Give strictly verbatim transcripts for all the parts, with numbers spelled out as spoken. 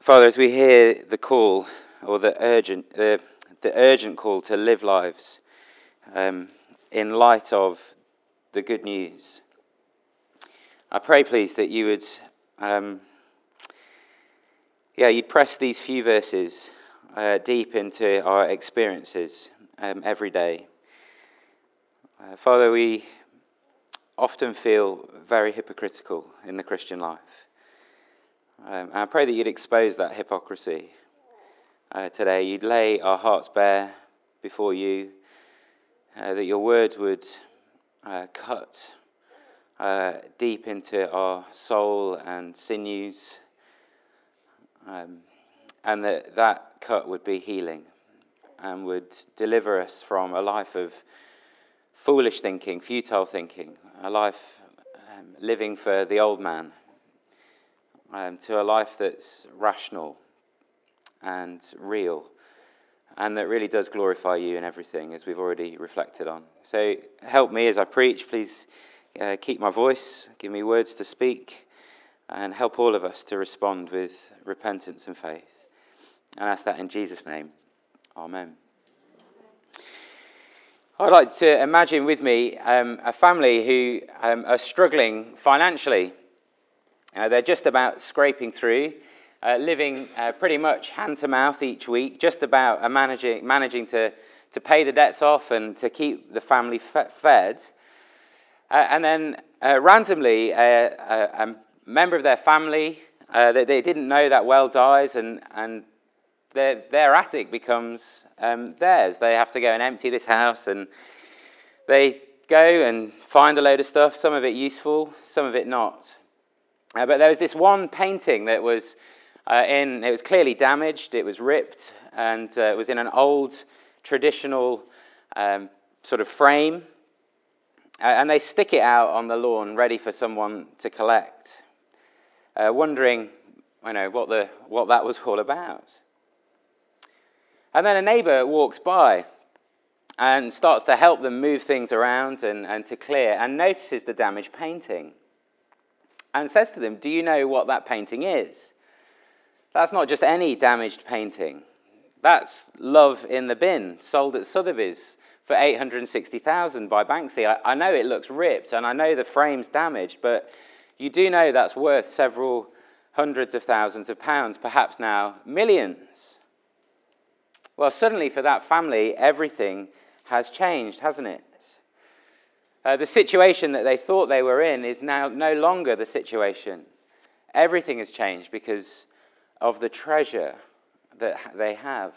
Father, as we hear the call, or the urgent, the, the urgent call to live lives um, in light of the good news, I pray, please, that you would, um, yeah, you'd press these few verses uh, deep into our experiences um, every day. Uh, Father, we often feel very hypocritical in the Christian life. Um, and I pray that you'd expose that hypocrisy uh, today. You'd lay our hearts bare before you, uh, that your word would uh, cut uh, deep into our soul and sinews, um, and that that cut would be healing and would deliver us from a life of foolish thinking, futile thinking, a life um, living for the old man, um, to a life that's rational and real, and that really does glorify you in everything, as we've already reflected on. So help me as I preach. Please uh, keep my voice, give me words to speak, and help all of us to respond with repentance and faith. And ask that in Jesus' name. Amen. I'd like to imagine with me um, a family who um, are struggling financially. Uh, they're just about scraping through, uh, living uh, pretty much hand to mouth each week, just about uh, managing managing to, to pay the debts off and to keep the family fe- fed. Uh, and then uh, randomly, uh, a, a member of their family uh, that they didn't know that well dies, and, and their, their attic becomes um, theirs. They have to go and empty this house, and they go and find a load of stuff, some of it useful, some of it not. Uh, but there was this one painting that was uh, in, it was clearly damaged, it was ripped, and uh, it was in an old traditional um, sort of frame. Uh, and they stick it out on the lawn, ready for someone to collect, uh, wondering, you know, what the what that was all about. And then a neighbour walks by and starts to help them move things around and, and to clear, and notices the damaged painting. And says to them, do you know what that painting is? That's not just any damaged painting. That's Love in the Bin, sold at Sotheby's for eight hundred sixty thousand dollars by Banksy. I, I know it looks ripped, and I know the frame's damaged, but you do know that's worth several hundreds of thousands of pounds, perhaps now millions. Well, suddenly for that family, everything has changed, hasn't it? Uh, the situation that they thought they were in is now no longer the situation. Everything has changed because of the treasure that they have.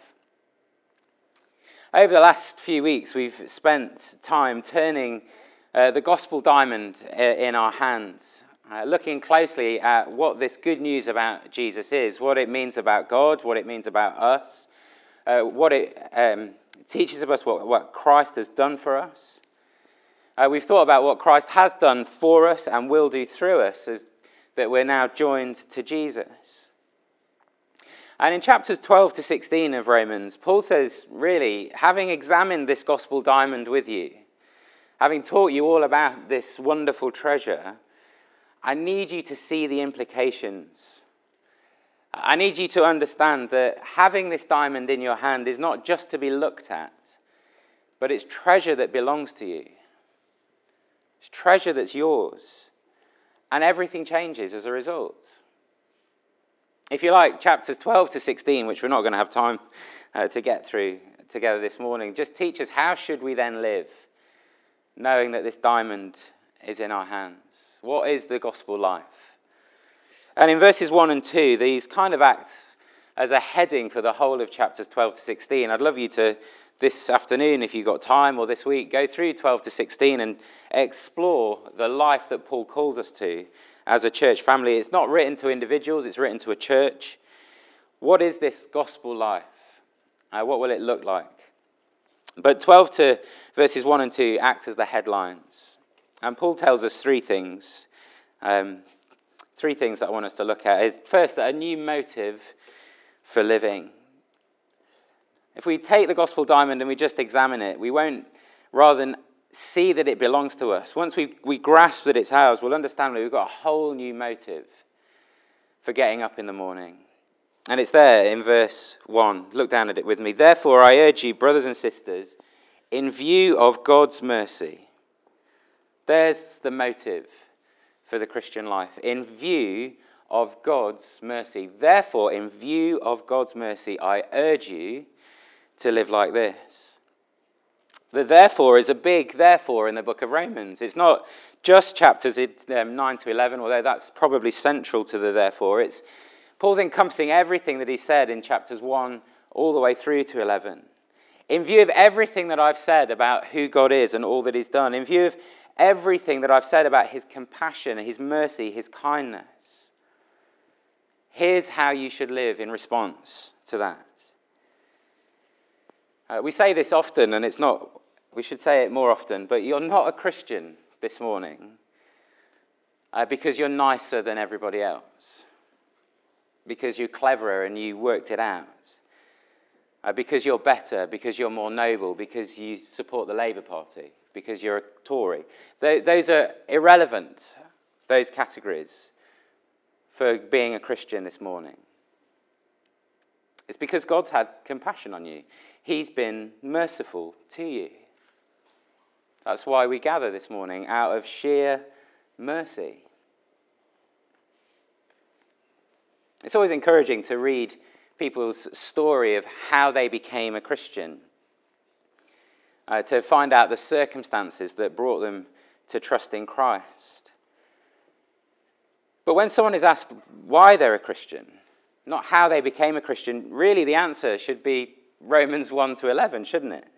Over the last few weeks, we've spent time turning uh, the gospel diamond in our hands, uh, looking closely at what this good news about Jesus is, what it means about God, what it means about us, uh, what it um, teaches us, what, what Christ has done for us. Uh, we've thought about what Christ has done for us and will do through us, as that we're now joined to Jesus. And in chapters twelve to sixteen of Romans, Paul says, really, having examined this gospel diamond with you, having taught you all about this wonderful treasure, I need you to see the implications. I need you to understand that having this diamond in your hand is not just to be looked at, but it's treasure that belongs to you. It's treasure that's yours. And everything changes as a result. If you like, chapters twelve to sixteen, which we're not going to have time uh, to get through together this morning, just teach us how should we then live, knowing that this diamond is in our hands. What is the gospel life? And in verses one and two, these kind of act as a heading for the whole of chapters twelve to sixteen. I'd love you to, this afternoon, if you've got time, or this week, go through twelve to sixteen and explore the life that Paul calls us to as a church family. It's not written to individuals, it's written to a church. What is this gospel life? Uh, what will it look like? But twelve to verses one and two act as the headlines. And Paul tells us three things. Um, three things that I want us to look at. Is first, a new motive for living. If we take the gospel diamond and we just examine it, we won't, rather than see that it belongs to us, once we we grasp that it's ours, we'll understand that we've got a whole new motive for getting up in the morning. And it's there in verse one. Look down at it with me. Therefore, I urge you, brothers and sisters, in view of God's mercy. There's the motive for the Christian life. In view of God's mercy. Therefore, in view of God's mercy, I urge you to live like this. The therefore is a big therefore in the book of Romans. It's not just chapters nine to eleven, although that's probably central to the therefore. It's Paul's encompassing everything that he said in chapters one all the way through to eleven. In view of everything that I've said about who God is and all that he's done, in view of everything that I've said about his compassion, his mercy, his kindness, here's how you should live in response to that. Uh, we say this often, and it's not, we should say it more often, but you're not a Christian this morning uh, because you're nicer than everybody else. Because you're cleverer and you worked it out. Uh, because you're better, because you're more noble, because you support the Labour Party, because you're a Tory. Th- those are irrelevant, those categories, for being a Christian this morning. It's because God's had compassion on you. He's been merciful to you. That's why we gather this morning, out of sheer mercy. It's always encouraging to read people's story of how they became a Christian, uh, to find out the circumstances that brought them to trust in Christ. But when someone is asked why they're a Christian, not how they became a Christian, really the answer should be Romans one to eleven, shouldn't it?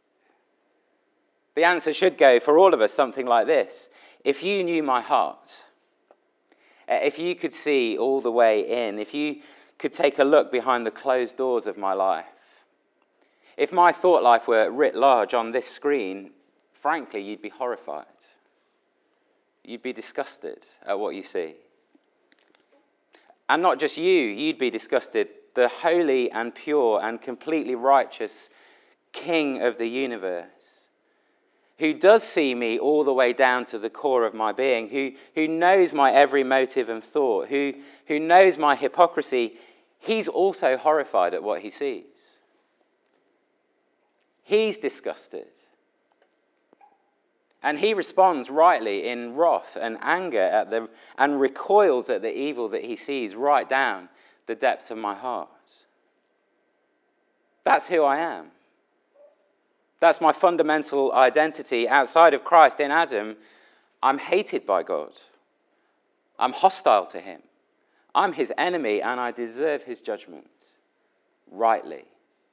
The answer should go for all of us something like this. If you knew my heart, if you could see all the way in, if you could take a look behind the closed doors of my life, if my thought life were writ large on this screen, frankly, you'd be horrified. You'd be disgusted at what you see. And not just you, you'd be disgusted. The holy and pure and completely righteous King of the universe, who does see me all the way down to the core of my being, who, who knows my every motive and thought, who, who knows my hypocrisy, he's also horrified at what he sees. He's disgusted. And he responds rightly in wrath and anger at the, and recoils at the evil that he sees right down the depths of my heart. That's who I am. That's my fundamental identity. Outside of Christ, in Adam, I'm hated by God. I'm hostile to him. I'm his enemy and I deserve his judgment. Rightly.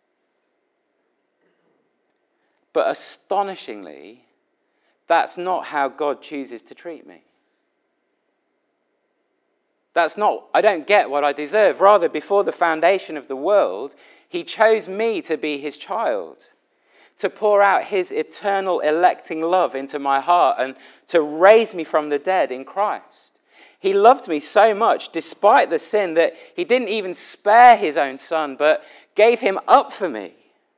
But astonishingly, that's not how God chooses to treat me. That's not, I don't get what I deserve. Rather, before the foundation of the world, he chose me to be his child, to pour out his eternal electing love into my heart and to raise me from the dead in Christ. He loved me so much, despite the sin, that he didn't even spare his own son, but gave him up for me.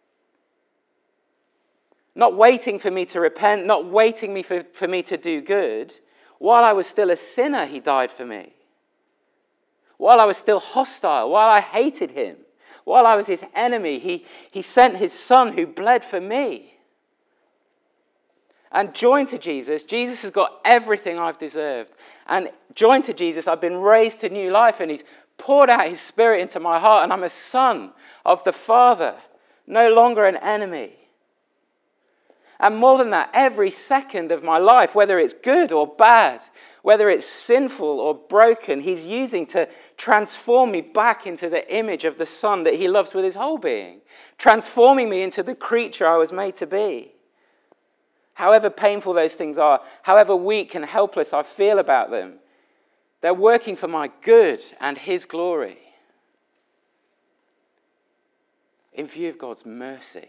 Not waiting for me to repent, not waiting me for, for me to do good. While I was still a sinner, he died for me. While I was still hostile, while I hated him, while I was his enemy, he, he sent his son who bled for me. And joined to Jesus, Jesus has got everything I've deserved. And joined to Jesus, I've been raised to new life and he's poured out his spirit into my heart and I'm a son of the Father, no longer an enemy. And more than that, every second of my life, whether it's good or bad, whether it's sinful or broken, he's using to transform me back into the image of the Son that he loves with his whole being, transforming me into the creature I was made to be. However painful those things are, however weak and helpless I feel about them, they're working for my good and his glory. In view of God's mercy,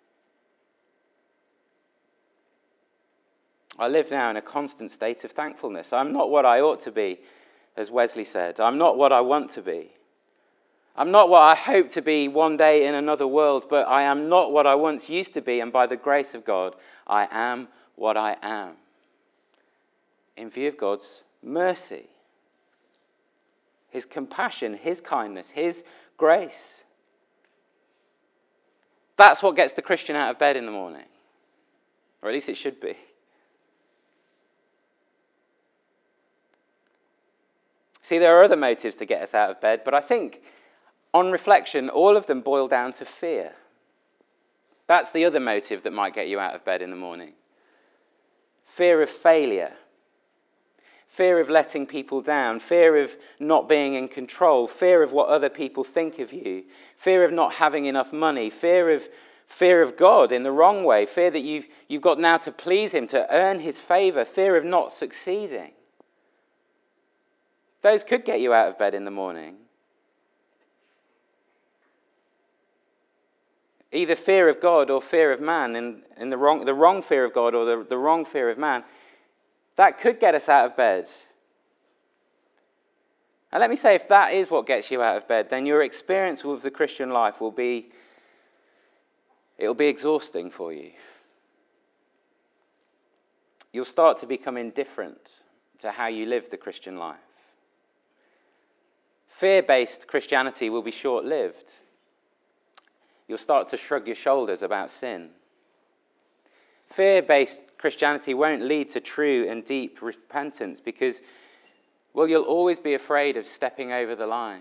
I live now in a constant state of thankfulness. I'm not what I ought to be, as Wesley said. I'm not what I want to be. I'm not what I hope to be one day in another world, but I am not what I once used to be, and by the grace of God, I am what I am. In view of God's mercy. his compassion, his kindness, his grace. That's what gets the Christian out of bed in the morning. Or at least it should be. See, there are other motives to get us out of bed, but I think, on reflection, all of them boil down to fear. That's the other motive that might get you out of bed in the morning. Fear of failure. Fear of letting people down. Fear of not being in control. Fear of what other people think of you. Fear of not having enough money. Fear of fear of God in the wrong way. Fear that you've, you've got now to please him, to earn his favour. Fear of not succeeding. Those could get you out of bed in the morning. Either fear of God or fear of man, and, and the wrong the wrong fear of God or the, the wrong fear of man, that could get us out of bed. And let me say, if that is what gets you out of bed, then your experience with the Christian life will be, it'll be exhausting for you. You'll start to become indifferent to how you live the Christian life. Fear-based Christianity will be short-lived. You'll start to shrug your shoulders about sin. Fear-based Christianity won't lead to true and deep repentance because, well, you'll always be afraid of stepping over the line.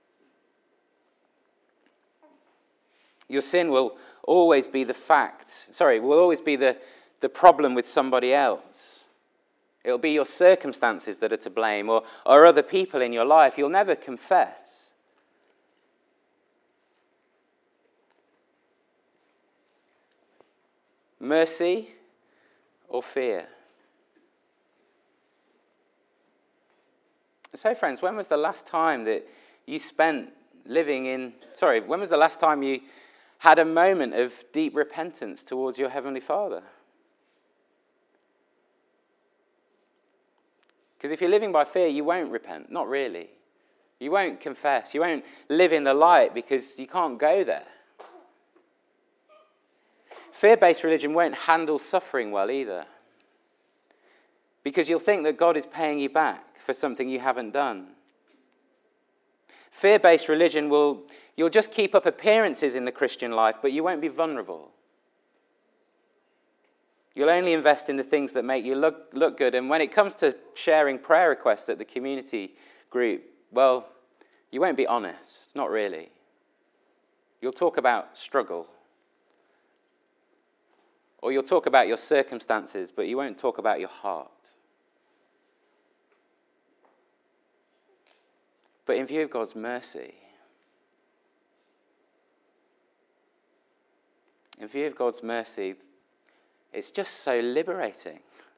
Your sin will always be the fact, sorry, will always be the, the problem with somebody else. It'll be your circumstances that are to blame, or, or other people in your life. You'll never confess. Mercy or fear? So, friends, when was the last time that you spent living in... Sorry, when was the last time you had a moment of deep repentance towards your Heavenly Father? Because if you're living by fear, you won't repent. Not really. You won't confess. You won't live in the light because you can't go there. Fear-based religion won't handle suffering well either. Because you'll think that God is paying you back for something you haven't done. Fear-based religion will, you'll just keep up appearances in the Christian life, but you won't be vulnerable. You'll only invest in the things that make you look, look good. And when it comes to sharing prayer requests at the community group, well, you won't be honest. Not really. You'll talk about struggle. Or you'll talk about your circumstances, but you won't talk about your heart. But in view of God's mercy, in view of God's mercy, it's just so liberating.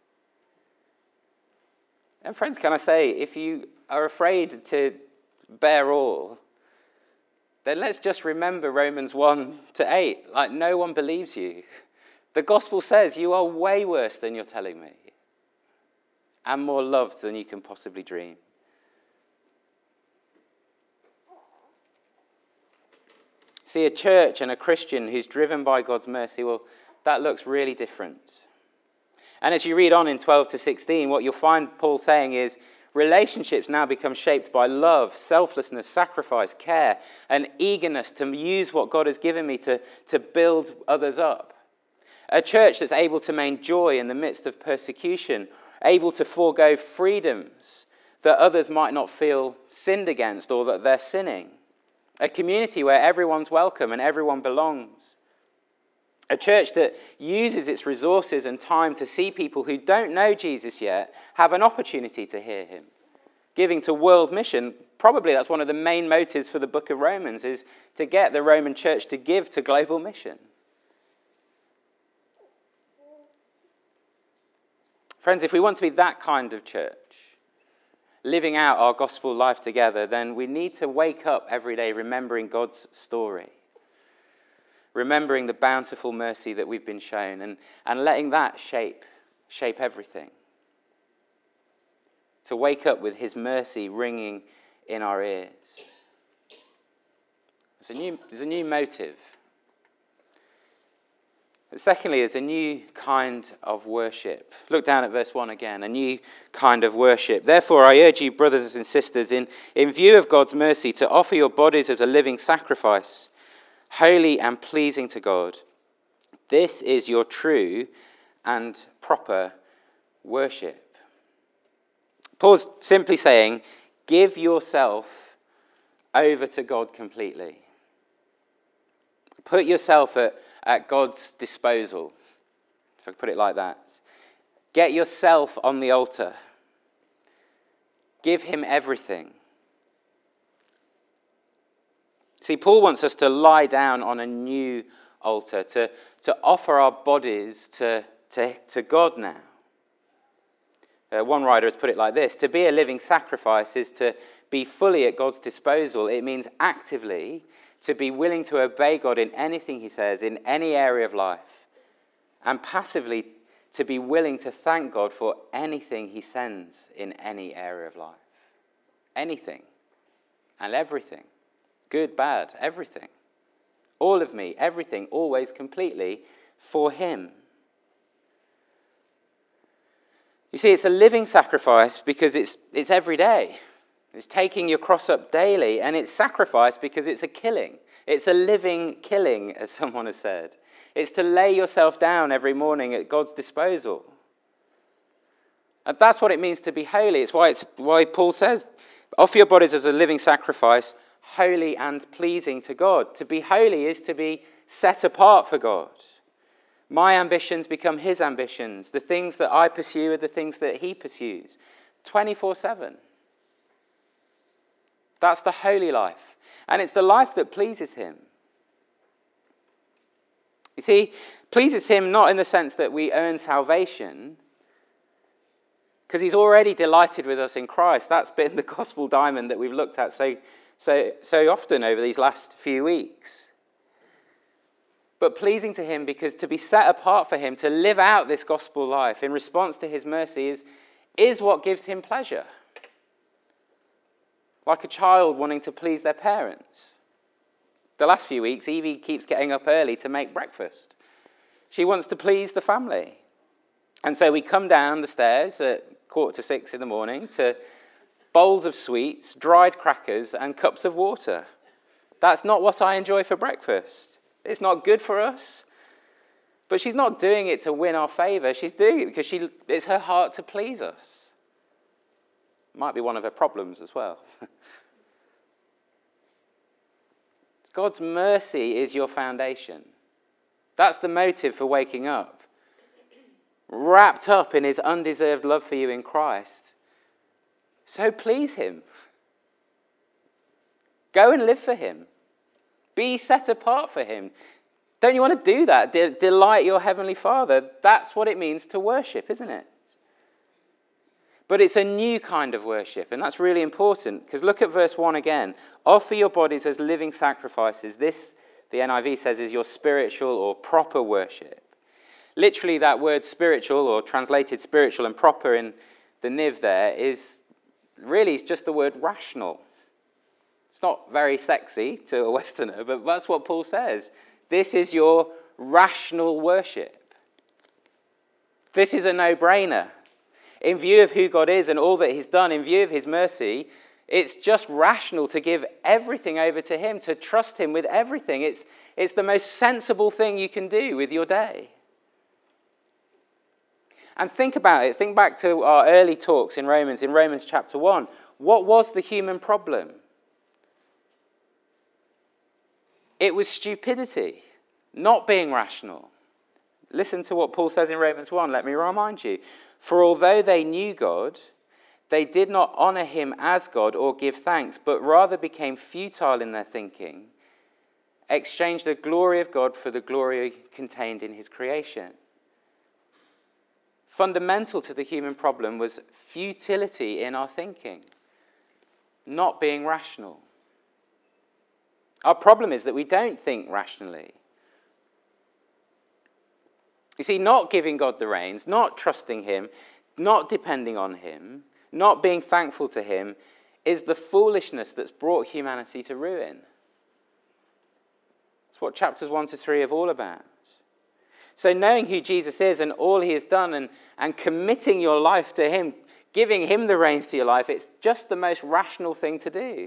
And friends, can I say, if you are afraid to bear all, then let's just remember Romans one to eight. Like, no one believes you. The gospel says you are way worse than you're telling me, and more loved than you can possibly dream. See, a church and a Christian who's driven by God's mercy, well, that looks really different. And as you read on in twelve to sixteen, what you'll find Paul saying is, relationships now become shaped by love, selflessness, sacrifice, care, and eagerness to use what God has given me to, to build others up. A church that's able to maintain joy in the midst of persecution, able to forego freedoms that others might not feel sinned against or that they're sinning. A community where everyone's welcome and everyone belongs. A church that uses its resources and time to see people who don't know Jesus yet have an opportunity to hear him. Giving to world mission, probably that's one of the main motives for the book of Romans, is to get the Roman church to give to global mission. Friends, if we want to be that kind of church, living out our gospel life together, then we need to wake up every day remembering God's story. Remembering the bountiful mercy that we've been shown and, and letting that shape, shape everything. To wake up with his mercy ringing in our ears. There's a new, there's a new motive. Secondly, is a new kind of worship. Look down at verse one again, a new kind of worship. Therefore, I urge you, brothers and sisters, in, in view of God's mercy, to offer your bodies as a living sacrifice, holy and pleasing to God. This is your true and proper worship. Paul's simply saying, give yourself over to God completely. Put yourself at, at God's disposal, if I could put it like that. Get yourself on the altar. Give him everything. See, Paul wants us to lie down on a new altar, to, to offer our bodies to, to, to God now. Uh, one writer has put it like this: to be a living sacrifice is to be fully at God's disposal. It means actively to be willing to obey God in anything he says, in any area of life. And passively to be willing to thank God for anything he sends in any area of life. Anything and everything. Good, bad, everything. All of me, everything, always, completely for him. You see, it's a living sacrifice because it's it's every day. It's taking your cross up daily, and it's sacrifice because it's a killing. It's a living killing, as someone has said. It's to lay yourself down every morning at God's disposal. And that's what it means to be holy. It's why it's why Paul says, offer your bodies as a living sacrifice, holy and pleasing to God. To be holy is to be set apart for God. My ambitions become his ambitions. The things that I pursue are the things that he pursues. twenty-four seven. That's the holy life. And it's the life that pleases him. You see, pleases him not in the sense that we earn salvation, because he's already delighted with us in Christ. That's been the gospel diamond that we've looked at so, so, so often over these last few weeks. But pleasing to him because to be set apart for him, to live out this gospel life in response to his mercy is, is what gives him pleasure. Like a child wanting to please their parents. The last few weeks, Evie keeps getting up early to make breakfast. She wants to please the family. And so we come down the stairs at quarter to six in the morning to bowls of sweets, dried crackers, and cups of water. That's not what I enjoy for breakfast. It's not good for us. But she's not doing it to win our favour. She's doing it because she, it's her heart to please us. Might be one of her problems as well. God's mercy is your foundation. That's the motive for waking up. Wrapped up in his undeserved love for you in Christ. So please him. Go and live for him. Be set apart for him. Don't you want to do that? De- delight your heavenly Father. That's what it means to worship, isn't it? But it's a new kind of worship, and that's really important, because look at verse one again. Offer your bodies as living sacrifices. This, the N I V says, is your spiritual or proper worship. Literally, that word spiritual, or translated spiritual and proper in the Niv there, is really just the word rational. It's not very sexy to a Westerner, but that's what Paul says. This is your rational worship. This is a no-brainer. In view of who God is and all that he's done, in view of his mercy, it's just rational to give everything over to him, to trust him with everything. It's, it's the most sensible thing you can do with your day. And think about it. Think back to our early talks in Romans, in Romans chapter one. What was the human problem? It was stupidity, not being rational. Listen to what Paul says in Romans one. Let me remind you. For although they knew God, they did not honour him as God or give thanks, but rather became futile in their thinking, exchanged the glory of God for the glory contained in his creation. Fundamental to the human problem was futility in our thinking, not being rational. Our problem is that we don't think rationally. You see, not giving God the reins, not trusting him, not depending on him, not being thankful to him, is the foolishness that's brought humanity to ruin. It's what chapters one to three are all about. So knowing who Jesus is and all he has done and, and committing your life to him, giving him the reins to your life, it's just the most rational thing to do.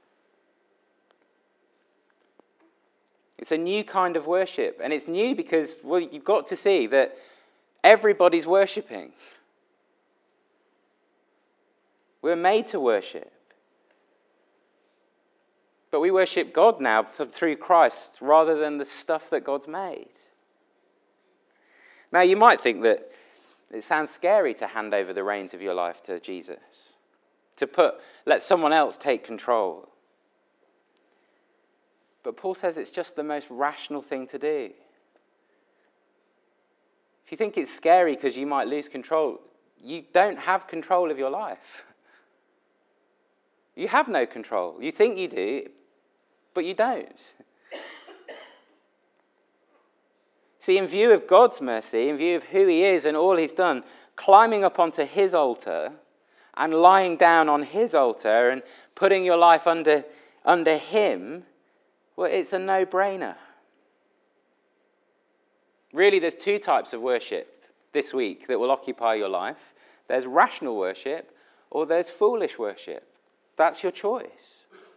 It's a new kind of worship. And it's new because, well, you've got to see that everybody's worshipping. We're made to worship. But we worship God now through Christ rather than the stuff that God's made. Now, you might think that it sounds scary to hand over the reins of your life to Jesus, to put, let someone else take control. But Paul says it's just the most rational thing to do. If you think it's scary because you might lose control, you don't have control of your life. You have no control. You think you do, but you don't. See, in view of God's mercy, in view of who he is and all he's done, climbing up onto his altar and lying down on his altar and putting your life under, under him, well, it's a no-brainer. Really, there's two types of worship this week that will occupy your life. There's rational worship or there's foolish worship. That's your choice.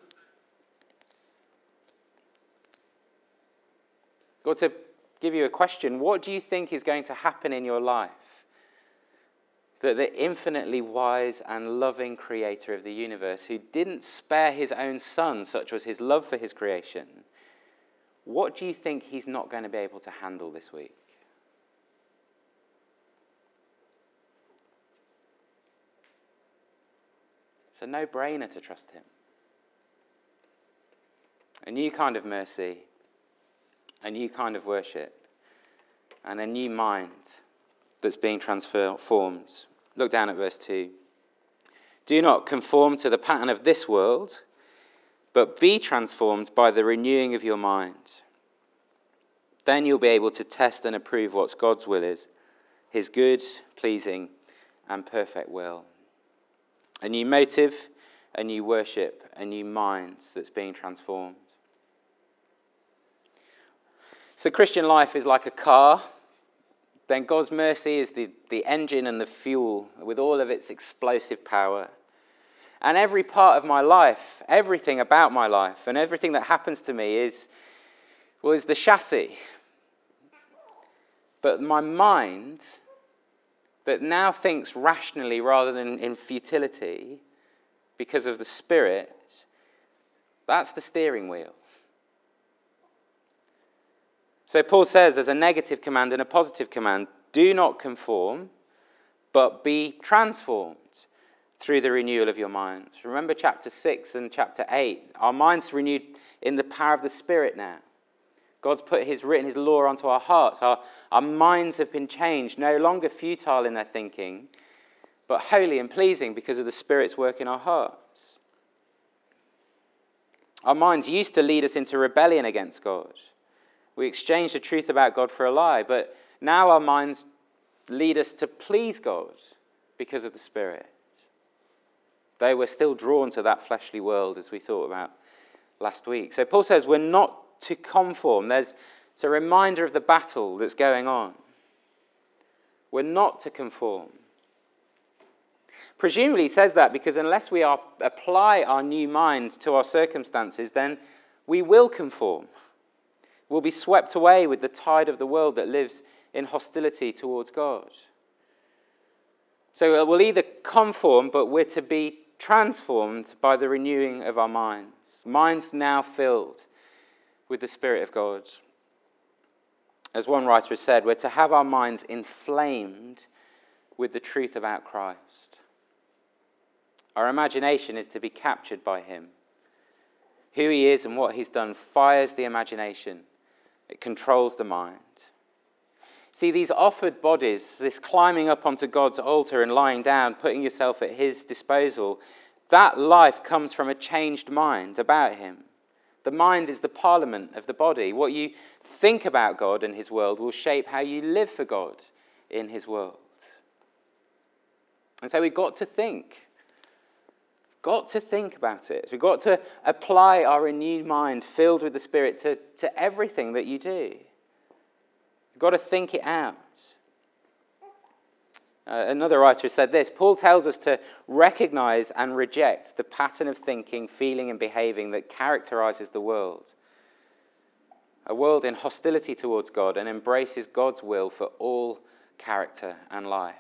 Or to give you a question, what do you think is going to happen in your life that the infinitely wise and loving creator of the universe, who didn't spare his own son, such was his love for his creation, what do you think he's not going to be able to handle this week? It's a no-brainer to trust him. A new kind of mercy, a new kind of worship, and a new mind that's being transformed. Look down at verse two. Do not conform to the pattern of this world, but be transformed by the renewing of your mind. Then you'll be able to test and approve what God's will is, his good, pleasing, and perfect will. A new motive, a new worship, a new mind that's being transformed. So Christian life is like a car. Then God's mercy is the, the engine and the fuel with all of its explosive power. And every part of my life, everything about my life and everything that happens to me is, well, is the chassis. But my mind, that now thinks rationally rather than in futility because of the Spirit, that's the steering wheel. So Paul says there's a negative command and a positive command. Do not conform, but be transformed through the renewal of your minds. Remember chapter six and chapter eight. Our minds are renewed in the power of the Spirit now. God's put his written his law onto our hearts. Our, our minds have been changed, no longer futile in their thinking, but holy and pleasing because of the Spirit's work in our hearts. Our minds used to lead us into rebellion against God. We exchanged the truth about God for a lie, but now our minds lead us to please God because of the Spirit. Though we're still drawn to that fleshly world, as we thought about last week. So Paul says we're not to conform. There's it's a reminder of the battle that's going on. We're not to conform. Presumably he says that because unless we are, apply our new minds to our circumstances, then we will conform. We'll be swept away with the tide of the world that lives in hostility towards God. So we'll either conform, but we're to be transformed by the renewing of our minds. Minds now filled with the Spirit of God. As one writer has said, we're to have our minds inflamed with the truth about Christ. Our imagination is to be captured by him. Who he is and what he's done fires the imagination. It controls the mind. See, these offered bodies, this climbing up onto God's altar and lying down, putting yourself at his disposal, that life comes from a changed mind about him. The mind is the parliament of the body. What you think about God and his world will shape how you live for God in his world. And so we've got to think. Got to think about it. We've got to apply our renewed mind filled with the Spirit to, to everything that you do. You've got to think it out. Uh, another writer said this: Paul tells us to recognize and reject the pattern of thinking, feeling, and behaving that characterizes the world. A world in hostility towards God and embraces God's will for all character and life.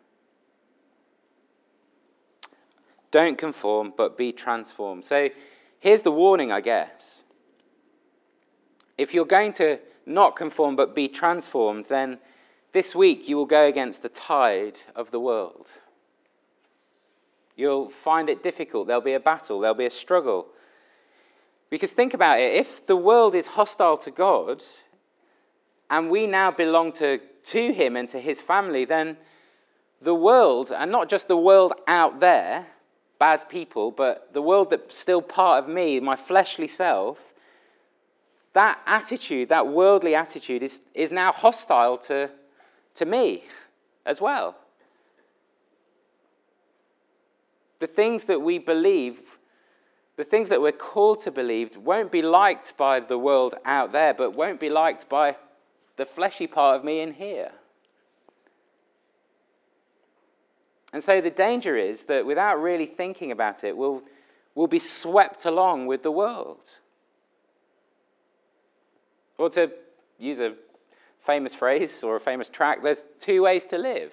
Don't conform, but be transformed. So here's the warning, I guess. If you're going to not conform, but be transformed, then this week you will go against the tide of the world. You'll find it difficult. There'll be a battle. There'll be a struggle. Because think about it. If the world is hostile to God, and we now belong to, to him and to his family, then the world, and not just the world out there, bad people, but the world that's still part of me, my fleshly self, that attitude, that worldly attitude is, is now hostile to, to me as well. The things that we believe, the things that we're called to believe, won't be liked by the world out there, but won't be liked by the fleshy part of me in here. And so the danger is that without really thinking about it, we'll, we'll be swept along with the world. Or to use a famous phrase or a famous track, there's two ways to live.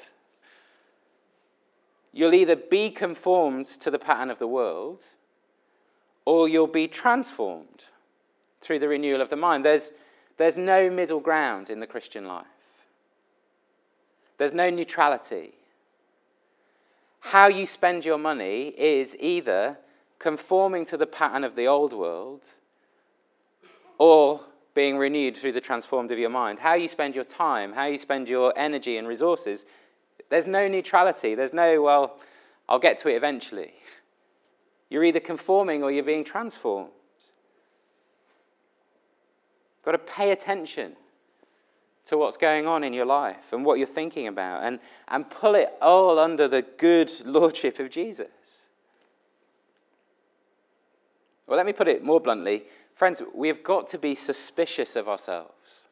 You'll either be conformed to the pattern of the world, or you'll be transformed through the renewal of the mind. There's, there's no middle ground in the Christian life. There's no neutrality. How you spend your money is either conforming to the pattern of the old world or being renewed through the transformed of your mind. How you spend your time, how you spend your energy and resources, there's no neutrality. There's no, well, I'll get to it eventually. You're either conforming or you're being transformed. You've got to pay attention to what's going on in your life and what you're thinking about, and, and pull it all under the good lordship of Jesus. Well, let me put it more bluntly. Friends, we've got to be suspicious of ourselves.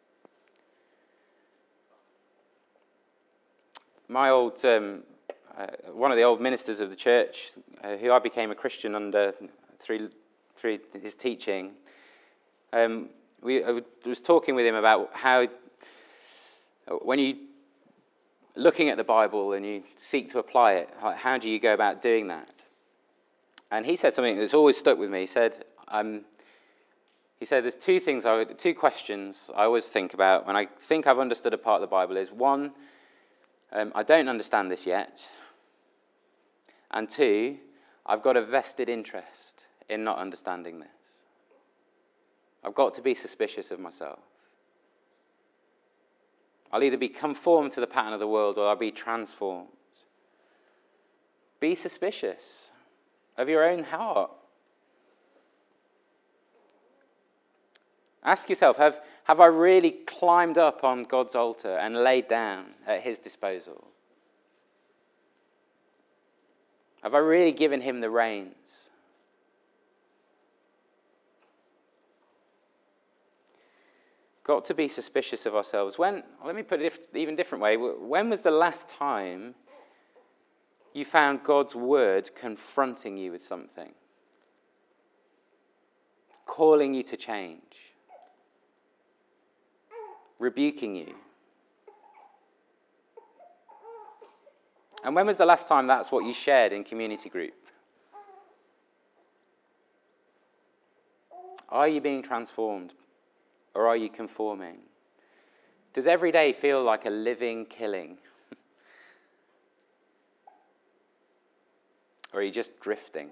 My old, um, uh, one of the old ministers of the church, uh, who I became a Christian under through, through his teaching, um, we I was talking with him about how when you looking at the Bible and you seek to apply it, how do you go about doing that? And he said something that's always stuck with me. He said, um, he said, there's two things, I would, two questions I always think about when I think I've understood a part of the Bible is, one, um, I don't understand this yet. And two, I've got a vested interest in not understanding this. I've got to be suspicious of myself. I'll either be conformed to the pattern of the world or I'll be transformed. Be suspicious of your own heart. Ask yourself, have, have I really climbed up on God's altar and laid down at his disposal? Have I really given him the reins? Got to be suspicious of ourselves. When, let me put it an even different way. When was the last time you found God's word confronting you with something? Calling you to change? Rebuking you? And when was the last time that's what you shared in community group? Are you being transformed? Or are you conforming? Does every day feel like a living killing? Or are you just drifting?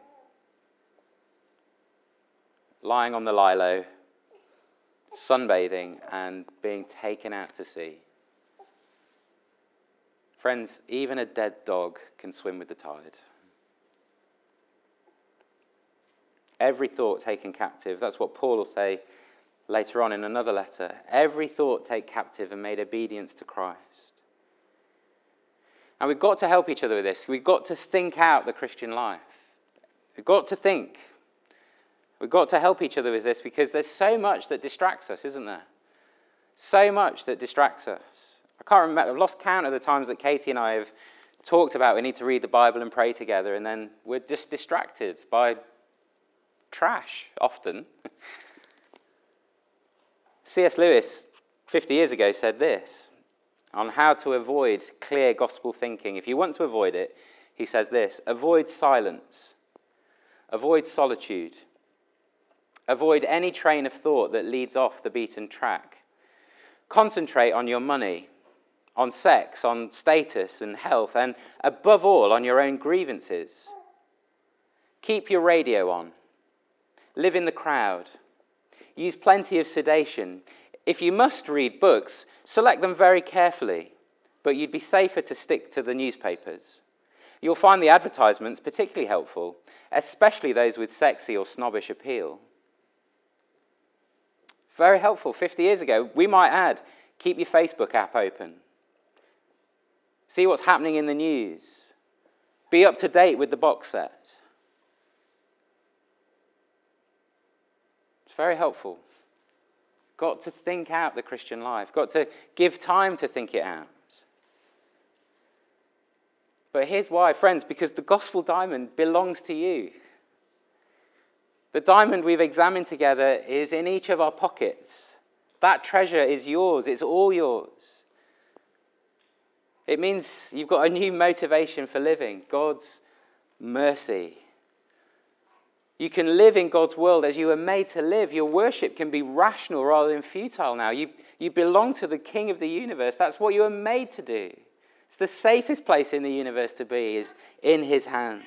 Lying on the lilo, sunbathing, and being taken out to sea. Friends, even a dead dog can swim with the tide. Every thought taken captive, that's what Paul will say later on in another letter. Every thought take captive and made obedience to Christ. And we've got to help each other with this. We've got to think out the Christian life. We've got to think. We've got to help each other with this because there's so much that distracts us, isn't there? So much that distracts us. I can't remember, I've lost count of the times that Katie and I have talked about we need to read the Bible and pray together, and then we're just distracted by trash, often. C S Lewis, fifty years ago, said this on how to avoid clear gospel thinking. If you want to avoid it, he says this: avoid silence, avoid solitude, avoid any train of thought that leads off the beaten track. Concentrate on your money, on sex, on status and health, and above all, on your own grievances. Keep your radio on. Live in the crowd. Use plenty of sedation. If you must read books, select them very carefully, but you'd be safer to stick to the newspapers. You'll find the advertisements particularly helpful, especially those with sexy or snobbish appeal. Very helpful. fifty years ago, we might add, keep your Facebook app open. See what's happening in the news. Be up to date with the box set. It's very helpful. Got to think out the Christian life. Got to give time to think it out. But here's why, friends, because the gospel diamond belongs to you. The diamond we've examined together is in each of our pockets. That treasure is yours. It's all yours. It means you've got a new motivation for living, God's mercy. You can live in God's world as you were made to live. Your worship can be rational rather than futile now. You, you belong to the King of the universe. That's what you were made to do. It's the safest place in the universe to be, is in his hands.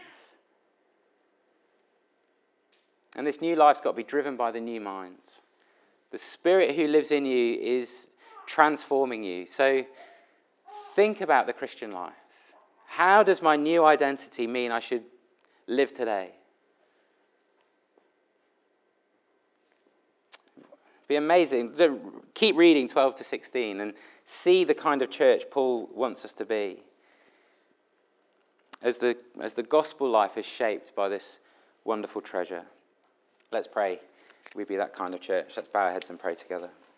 And this new life's got to be driven by the new mind. The Spirit who lives in you is transforming you. So think about the Christian life. How does my new identity mean I should live today? Be amazing. Keep reading twelve to sixteen and see the kind of church Paul wants us to be. As the, as the gospel life is shaped by this wonderful treasure. Let's pray we be that kind of church. Let's bow our heads and pray together.